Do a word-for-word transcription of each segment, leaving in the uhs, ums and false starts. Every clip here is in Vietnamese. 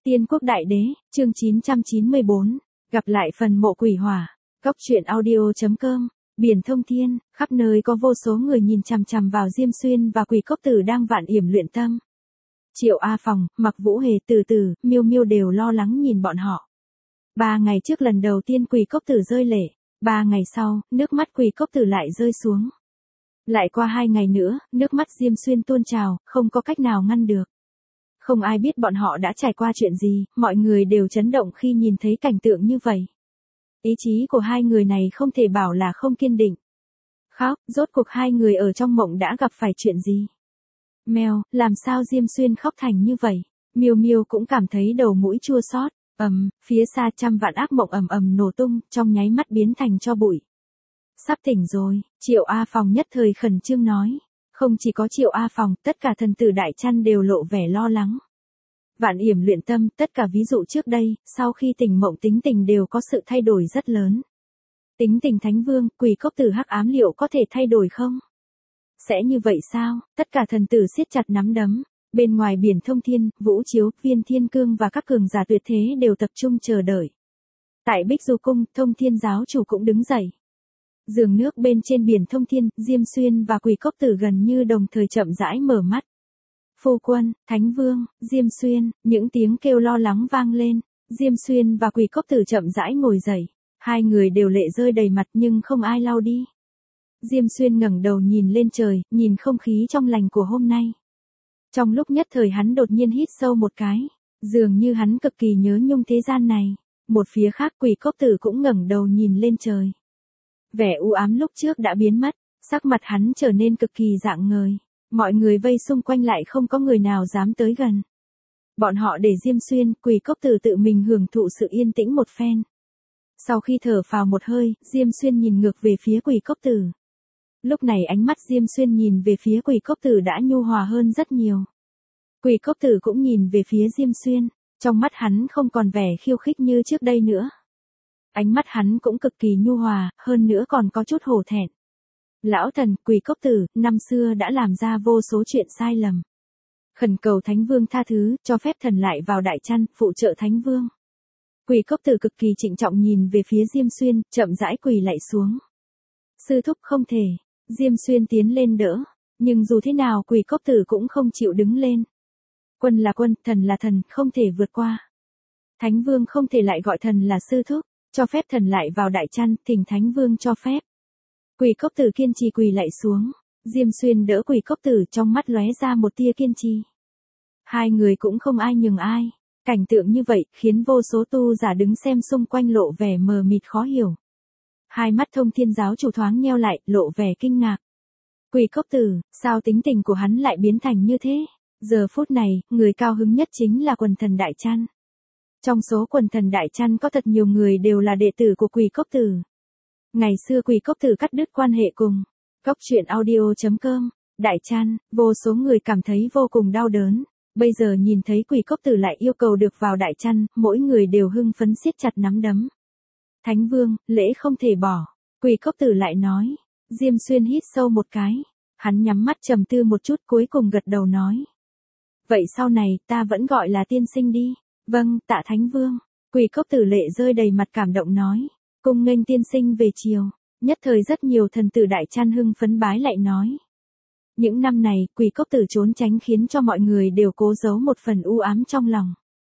Tiên Quốc Đại Đế, chương chín trăm chín mươi bốn, gặp lại phần mộ quỷ hỏa. Cốc truyện audio chấm com. Biển thông thiên, khắp nơi có vô số người nhìn chằm chằm vào Diêm Xuyên và Quỷ Cốc Tử đang vạn yểm luyện tâm. Triệu A Phòng, Mặc Vũ Hề, Từ Từ, Miêu Miêu đều lo lắng nhìn bọn họ. Ba ngày trước lần đầu tiên Quỷ Cốc Tử rơi lệ, ba ngày sau, nước mắt Quỷ Cốc Tử lại rơi xuống. Lại qua hai ngày nữa, nước mắt Diêm Xuyên tuôn trào, không có cách nào ngăn được. Không ai biết bọn họ đã trải qua chuyện gì, mọi người đều chấn động khi nhìn thấy cảnh tượng như vậy. Ý chí của hai người này không thể bảo là không kiên định. Khóc, rốt cuộc hai người ở trong mộng đã gặp phải chuyện gì? Mèo, làm sao Diêm Xuyên khóc thành như vậy? Miêu Miêu cũng cảm thấy đầu mũi chua xót. Ầm, phía xa trăm vạn ác mộng ầm ầm nổ tung, trong nháy mắt biến thành tro bụi. Sắp tỉnh rồi, Triệu A Phòng nhất thời khẩn trương nói. Không chỉ có Triệu A Phòng, tất cả thần tử Đại Chăn đều lộ vẻ lo lắng. Vạn yểm luyện tâm, tất cả ví dụ trước đây, sau khi tỉnh mộng tính tình đều có sự thay đổi rất lớn. Tính tình Thánh Vương, Quỷ Cốc Tử hắc ám liệu có thể thay đổi không? Sẽ như vậy sao? Tất cả thần tử siết chặt nắm đấm. Bên ngoài biển thông thiên, Vũ Chiếu, Viên Thiên Cương và các cường giả tuyệt thế đều tập trung chờ đợi. Tại Bích Du Cung, Thông Thiên giáo chủ cũng đứng dậy. Giường nước bên trên biển thông thiên, Diêm Xuyên và Quỷ Cốc Tử gần như đồng thời chậm rãi mở mắt. Phu quân, Thánh Vương, Diêm Xuyên, những tiếng kêu lo lắng vang lên. Diêm Xuyên và Quỷ Cốc Tử chậm rãi ngồi dậy. Hai người đều lệ rơi đầy mặt nhưng không ai lau đi. Diêm Xuyên ngẩng đầu nhìn lên trời, nhìn không khí trong lành của hôm nay. Trong lúc nhất thời hắn đột nhiên hít sâu một cái. Dường như hắn cực kỳ nhớ nhung thế gian này. Một phía khác Quỷ Cốc Tử cũng ngẩng đầu nhìn lên trời. Vẻ u ám lúc trước đã biến mất, sắc mặt hắn trở nên cực kỳ rạng ngời. Mọi người vây xung quanh lại không có người nào dám tới gần. Bọn họ để Diêm Xuyên, Quỷ Cốc Tử tự mình hưởng thụ sự yên tĩnh một phen. Sau khi thở phào một hơi, Diêm Xuyên nhìn ngược về phía Quỷ Cốc Tử. Lúc này ánh mắt Diêm Xuyên nhìn về phía Quỷ Cốc Tử đã nhu hòa hơn rất nhiều. Quỷ Cốc Tử cũng nhìn về phía Diêm Xuyên, trong mắt hắn không còn vẻ khiêu khích như trước đây nữa. Ánh mắt hắn cũng cực kỳ nhu hòa, hơn nữa còn có chút hổ thẹn. Lão thần, Quỷ Cốc Tử, năm xưa đã làm ra vô số chuyện sai lầm. Khẩn cầu Thánh Vương tha thứ, cho phép thần lại vào Đại Chăn, phụ trợ Thánh Vương. Quỷ Cốc Tử cực kỳ trịnh trọng nhìn về phía Diêm Xuyên, chậm rãi quỳ lạy xuống. Sư thúc không thể, Diêm Xuyên tiến lên đỡ, nhưng dù thế nào Quỷ Cốc Tử cũng không chịu đứng lên. Quân là quân, thần là thần, không thể vượt qua. Thánh Vương không thể lại gọi thần là sư thúc, cho phép thần lại vào Đại Chăn, thỉnh Thánh Vương cho phép. Quỷ Cốc Tử kiên trì quỳ lạy xuống, Diêm Xuyên đỡ Quỷ Cốc Tử, trong mắt lóe ra một tia kiên trì. Hai người cũng không ai nhường ai, cảnh tượng như vậy khiến vô số tu giả đứng xem xung quanh lộ vẻ mờ mịt khó hiểu. Hai mắt Thông Thiên giáo chủ thoáng nheo lại, lộ vẻ kinh ngạc. Quỷ Cốc Tử, sao tính tình của hắn lại biến thành như thế? Giờ phút này, người cao hứng nhất chính là quần thần Đại Chăn. Trong số quần thần Đại Chăn có thật nhiều người đều là đệ tử của Quỷ Cốc Tử. Ngày xưa Quỷ Cốc Tử cắt đứt quan hệ cùng Cốc truyện audio chấm com, Đại Chăn, vô số người cảm thấy vô cùng đau đớn. Bây giờ nhìn thấy Quỷ Cốc Tử lại yêu cầu được vào Đại Chăn, mỗi người đều hưng phấn siết chặt nắm đấm. Thánh Vương, lễ không thể bỏ. Quỷ Cốc Tử lại nói. Diêm Xuyên hít sâu một cái. Hắn nhắm mắt trầm tư một chút cuối cùng gật đầu nói. Vậy sau này, ta vẫn gọi là tiên sinh đi. Vâng, tạ Thánh Vương. Quỷ Cốc Tử lệ rơi đầy mặt cảm động nói. Cung nghênh tiên sinh về chiều. Nhất thời rất nhiều thần tử Đại Chăn hưng phấn bái lại nói. Những năm này, Quỷ Cốc Tử trốn tránh khiến cho mọi người đều cố giấu một phần u ám trong lòng.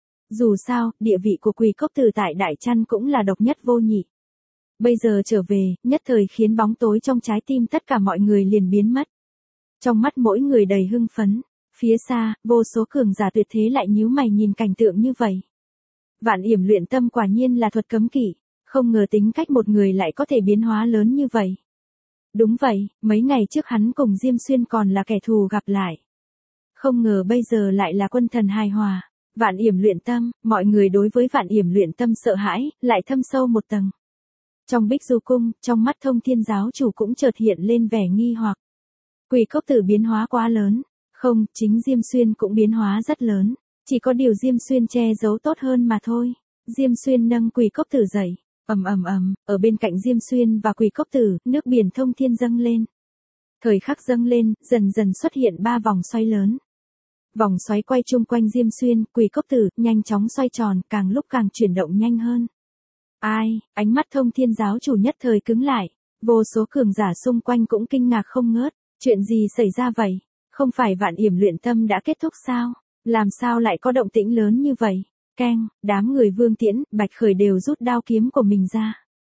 Dù sao, địa vị của Quỷ Cốc Tử tại Đại Chăn cũng là độc nhất vô nhị. Bây giờ trở về, nhất thời khiến bóng tối trong trái tim tất cả mọi người liền biến mất. Trong mắt mỗi người đầy hưng phấn. Phía xa, vô số cường giả tuyệt thế lại nhíu mày nhìn cảnh tượng như vậy. Vạn yểm luyện tâm quả nhiên là thuật cấm kỵ, không ngờ tính cách một người lại có thể biến hóa lớn như vậy. Đúng vậy, mấy ngày trước hắn cùng Diêm Xuyên còn là kẻ thù gặp lại. Không ngờ bây giờ lại là quân thần hài hòa. Vạn yểm luyện tâm, mọi người đối với vạn yểm luyện tâm sợ hãi, lại thâm sâu một tầng. Trong Bích Du Cung, trong mắt Thông Thiên giáo chủ cũng chợt hiện lên vẻ nghi hoặc. Quỷ Cốc Tử biến hóa quá lớn. Không, chính Diêm Xuyên cũng biến hóa rất lớn. Chỉ có điều Diêm Xuyên che giấu tốt hơn mà thôi. Diêm Xuyên nâng Quỷ Cốc Tử dậy. Ầm ầm ầm, ở bên cạnh Diêm Xuyên và Quỷ Cốc Tử, nước biển thông thiên dâng lên. Thời khắc dâng lên, dần dần xuất hiện ba vòng xoay lớn. Vòng xoáy quay chung quanh Diêm Xuyên, Quỷ Cốc Tử, nhanh chóng xoay tròn, càng lúc càng chuyển động nhanh hơn. Ai, ánh mắt Thông Thiên giáo chủ nhất thời cứng lại, vô số cường giả xung quanh cũng kinh ngạc không ngớt, chuyện gì xảy ra vậy? Không phải Vạn Yểm luyện tâm đã kết thúc sao? Làm sao lại có động tĩnh lớn như vậy? Keng, đám người Vương Tiễn, Bạch Khởi đều rút đao kiếm của mình ra.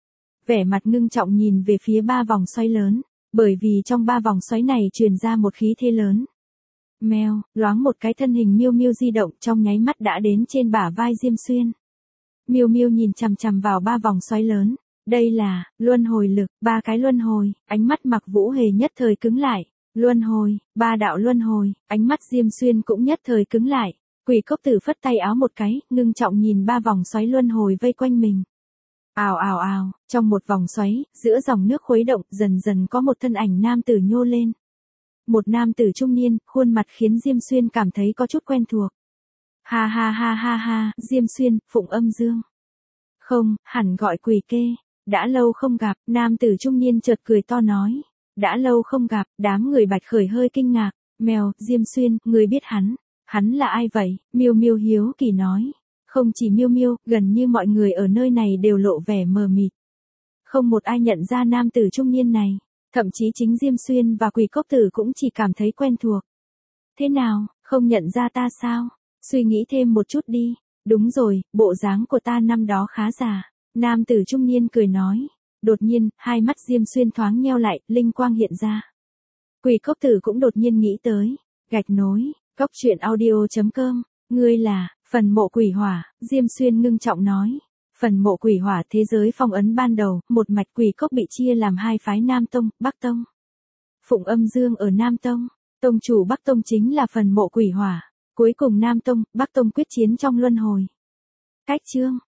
Vẻ mặt ngưng trọng nhìn về phía ba vòng xoáy lớn, bởi vì trong ba vòng xoáy này truyền ra một khí thế lớn. Mèo, loáng một cái thân hình Miêu Miêu di động trong nháy mắt đã đến trên bả vai Diêm Xuyên. Miêu Miêu nhìn chằm chằm vào ba vòng xoáy lớn, đây là luân hồi lực, ba cái luân hồi, ánh mắt Mặc Vũ Hề nhất thời cứng lại. Luân hồi, ba đạo luân hồi, ánh mắt Diêm Xuyên cũng nhất thời cứng lại. Quỷ Cốc Tử phất tay áo một cái, ngưng trọng nhìn ba vòng xoáy luân hồi vây quanh mình. Ào ào ào, trong một vòng xoáy, giữa dòng nước khuấy động, dần dần có một thân ảnh nam tử nhô lên. Một nam tử trung niên, khuôn mặt khiến Diêm Xuyên cảm thấy có chút quen thuộc. Ha ha ha ha ha, Diêm Xuyên, Phụng Âm Dương. Không, hẳn gọi Quỷ Kê. Đã lâu không gặp, nam tử trung niên chợt cười to nói. Đã lâu không gặp, đám người Bạch Khởi hơi kinh ngạc. Mèo, Diêm Xuyên, người biết hắn. Hắn là ai vậy? Miêu Miêu hiếu kỳ nói. Không chỉ Miêu Miêu, gần như mọi người ở nơi này đều lộ vẻ mờ mịt. Không một ai nhận ra nam tử trung niên này. Thậm chí chính Diêm Xuyên và Quỷ Cốc Tử cũng chỉ cảm thấy quen thuộc. Thế nào, không nhận ra ta sao? Suy nghĩ thêm một chút đi. Đúng rồi, bộ dáng của ta năm đó khá già. Nam tử trung niên cười nói. Đột nhiên, hai mắt Diêm Xuyên thoáng nheo lại, linh quang hiện ra. Quỷ Cốc Tử cũng đột nhiên nghĩ tới. Gạch nối, cốc truyện audio chấm com. Ngươi là, phần mộ quỷ hỏa, Diêm Xuyên ngưng trọng nói. Phần mộ quỷ hỏa thế giới phong ấn ban đầu, một mạch quỷ cốc bị chia làm hai phái Nam Tông, Bắc Tông. Phụng Âm Dương ở Nam Tông, tông chủ Bắc Tông chính là phần mộ quỷ hỏa. Cuối cùng Nam Tông, Bắc Tông quyết chiến trong luân hồi. Cách chương.